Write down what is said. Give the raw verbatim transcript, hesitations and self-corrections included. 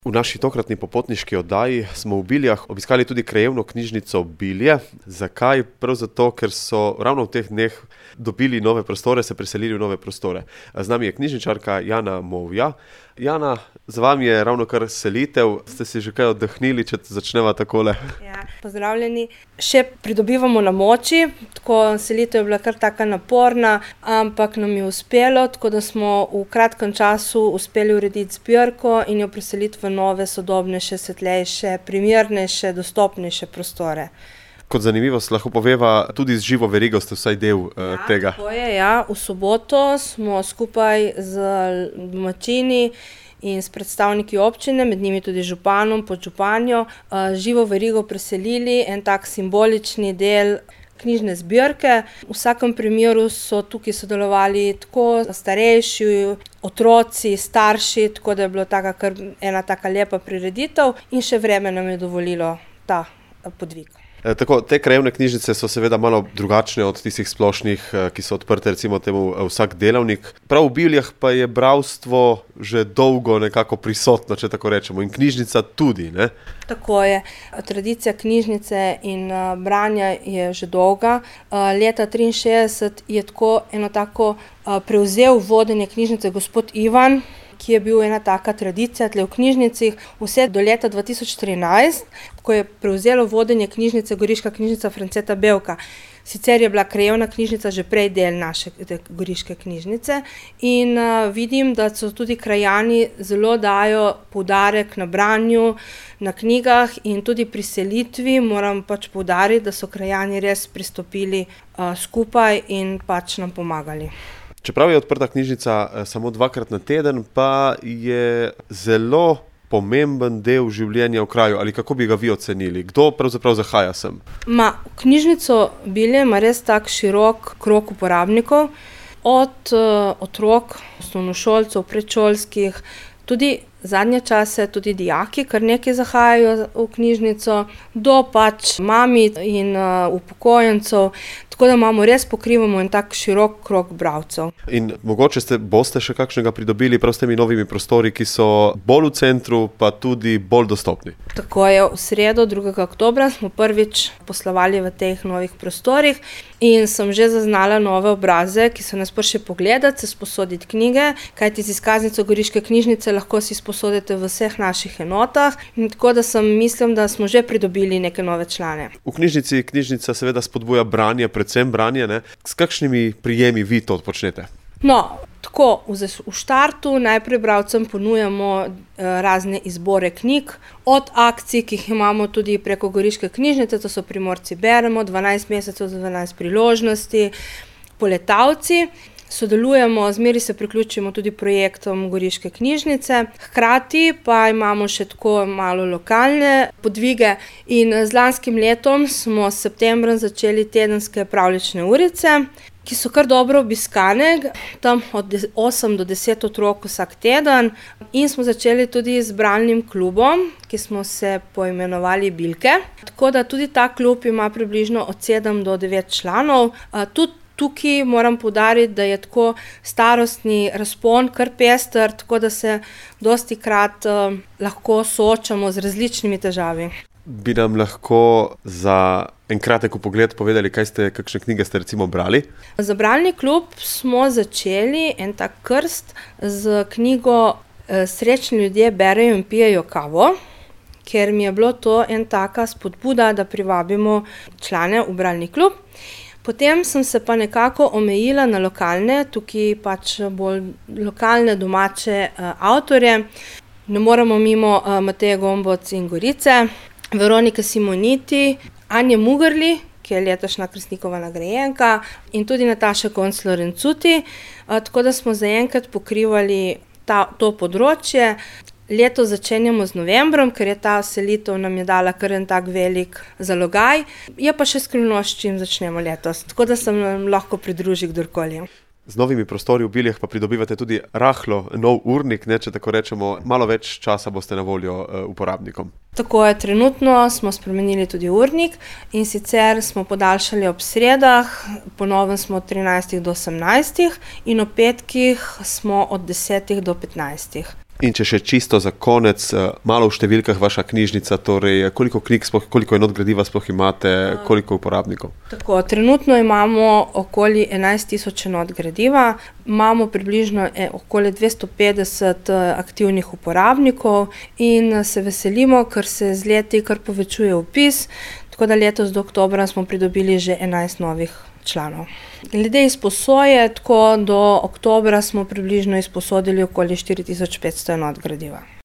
V naši tokratni popotniški oddaji smo v Biljah obiskali tudi krajevno knjižnico Bilje. Zakaj? Prav zato, ker so ravno v teh dneh dobili nove prostore, se preselili v nove prostore. Z nami je knjižničarka Jana Movja. Jana, z vami je ravno kar selitev. Ste si že kaj oddahnili, če začneva takole? Ja, pozdravljeni. Še pridobivamo na moči, tako selitev je bila kar taka naporna, ampak nam je uspelo, tako da smo v kratkem času uspeli urediti zbirko in jo preseliti v nove, sodobnejše, svetlejše, primernejše, dostopnejše prostore. Kot zanimivost lahko poveva, tudi z živo verigo ste vsaj del Ja, uh, tega. tako je, ja. V soboto smo skupaj z domačini in s predstavniki občine, med njimi tudi županom, podžupanjo, uh, živo verigo preselili, en tak simbolični del knjižne zbirke. V vsakem primeru so tukaj sodelovali tako starejši, otroci, starši, tako da je bilo taka kar ena taka lepa prireditev in še vreme nam je dovolilo ta uh, podvig. E, tako, te krajevne knjižnice so seveda malo drugačne od tistih splošnih, ki so odprte recimo temu vsak delavnik. Prav v Biljah pa je bralstvo že dolgo nekako prisotno, če tako rečemo, in knjižnica tudi, ne? Tako je. Tradicija knjižnice in uh, branja je že dolga. Uh, leta triinšestdeset je tako eno tako uh, prevzel vodenje knjižnice gospod Ivan, ki je bil ena taka tradicija tle v knjižnici, vse do leta dva tisoč trinajst, ko je prevzelo vodenje knjižnice Goriška knjižnica Franceta Bevka. Sicer je bila krajevna knjižnica že prej del naše Goriške knjižnice in uh, vidim, da so tudi krajani zelo dajo poudarek na branju, na knjigah in tudi pri selitvi moram pač poudariti, da so krajani res pristopili uh, skupaj in pač nam pomagali. Čeprav je odprta knjižnica samo dvakrat na teden, pa je zelo pomemben del življenja v kraju. Ali kako bi ga vi ocenili? Kdo pravzaprav zahaja sem? Ma, knjižnico Bilje ima res tak širok krog uporabnikov, od uh, otrok, osnovnošolcev, predšolskih, tudi zadnje čase tudi dijaki, kar nekaj zahajajo v knjižnico, do pač mami in uh, upokojencev, tako da imamo res pokrivamo en tak širok krog bralcev. In mogoče ste, boste še kakšnega pridobili prav s temi novimi prostori, ki so bolj v centru, pa tudi bolj dostopni. Tako je, v sredo, drugega oktobra, smo prvič poslovali v teh novih prostorih in sem že zaznala nove obraze, ki so nas prišli pogledati, se sposoditi knjige, kajti z izkaznico Goriške knjižnice lahko si sposodite v vseh naših enotah, in tako da sem mislim, da smo že pridobili neke nove člane. V knjižnici knjižnica seveda spodbuja branje, predvsem branje, ne? S kakšnimi prijemi vi to počnete? No, tako, v, v štartu najprej bralcem ponujamo eh, razne izbore knjig, od akcij, ki jih imamo tudi preko Goriške knjižnice, to so Primorci beremo, dvanajst mesecev za dvanajst priložnosti, Poletavci. Sodelujemo, zmeri se priključimo tudi projektom Goriške knjižnice, hkrati pa imamo še tako malo lokalne podvige in z lanskim letom smo s septembrom začeli tedenske pravljične urice, ki so kar dobro obiskane, tam od osem do deset otrok vsak teden, in smo začeli tudi z bralnim klubom, ki smo se poimenovali Bilke, tako da tudi ta klub ima približno od sedem do devet članov, tudi tukaj moram poudariti, da je tako starostni razpon kar pester, tako da se dostikrat uh, lahko soočamo z različnimi težavami. Bi nam lahko za en kratek pogled povedali, kaj ste, kakšne knjige ste recimo brali? Za bralni klub smo začeli en tak krst z knjigo Srečni ljudje berejo in pijejo kavo, ker mi je bilo to en taka spodbuda, da privabimo člane v bralni klub. Potem sem se pa nekako omejila na lokalne, tukaj pač bolj lokalne domače uh, avtorje. Ne moremo mimo uh, Mateje Gomboc in Gorice, Veronike Simoniti, Anje Mugerli, ki je letošnja Kresnikova nagrajenka, in tudi Nataše Konclo-Rencuti, uh, tako da smo zaenkrat pokrivali ta, to področje. Leto začenjamo z novembrom, ker je ta selitev nam je dala kar en tak velik zalogaj. Je pa še skrivnost, čim začnemo letos, tako da se nam lahko pridruži kdorkoli. Z novimi prostori v Biljah pa pridobivate tudi rahlo nov urnik, ne, če tako rečemo, malo več časa boste na voljo uh, uporabnikom. Tako je, trenutno smo spremenili tudi urnik in sicer smo podaljšali ob sredah, po novem smo od trinajstih do osemnajstih in ob petkih smo od desetih do petnajstih. In če še čisto za konec, malo v številkah vaša knjižnica, torej koliko knjig, sploh, koliko enot gradiva sploh imate, koliko uporabnikov? Tako, trenutno imamo okoli enajst tisoč enot gradiva, imamo približno okoli dvesto petdeset aktivnih uporabnikov in se veselimo, ker se z leti kar povečuje vpis, tako da letos do oktobra smo pridobili že enajst novih članov. Glede izposoje, tako do oktobra smo približno izposodili okoli štiri tisoč petsto enot gradiva.